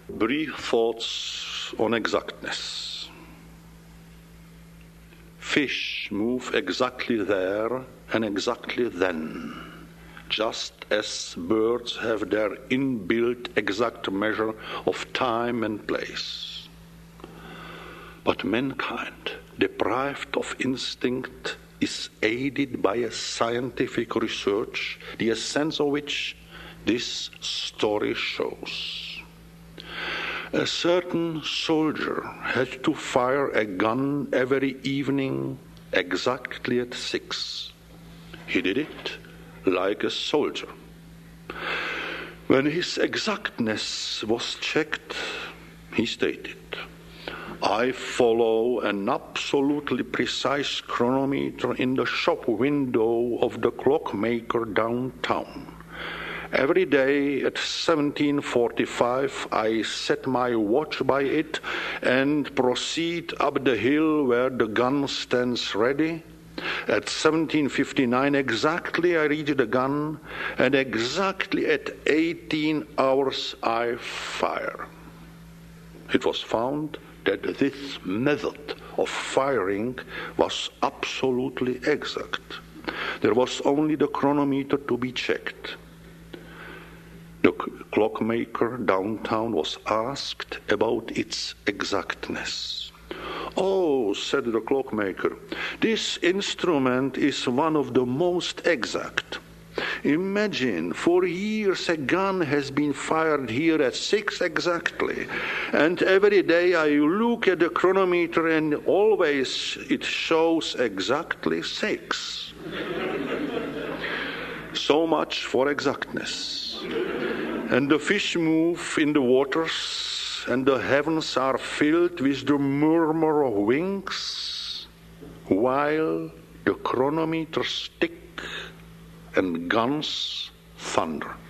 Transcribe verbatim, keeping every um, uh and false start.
Brief thoughts on exactness. Fish move exactly there and exactly then, just as birds have their inbuilt exact measure of time and place. But mankind, deprived of instinct, is aided by a scientific research, the essence of which this story shows. A certain soldier had to fire a gun every evening exactly at six. He did it like a soldier. When his exactness was checked, he stated, "I follow an absolutely precise chronometer in the shop window of the clockmaker downtown. Every day at seventeen forty-five, I set my watch by it and proceed up the hill where the gun stands ready. At seventeen fifty-nine exactly, I reach the gun, and exactly at eighteen hours, I fire." It was found that this method of firing was absolutely exact. There was only the chronometer to be checked. The clockmaker downtown was asked about its exactness. "Oh," said the clockmaker, "this instrument is one of the most exact. Imagine, for years a gun has been fired here at six exactly, and every day I look at the chronometer and always it shows exactly six. So much for exactness. And the fish move in the waters, and the heavens are filled with the murmur of wings, while the chronometers tick and guns thunder."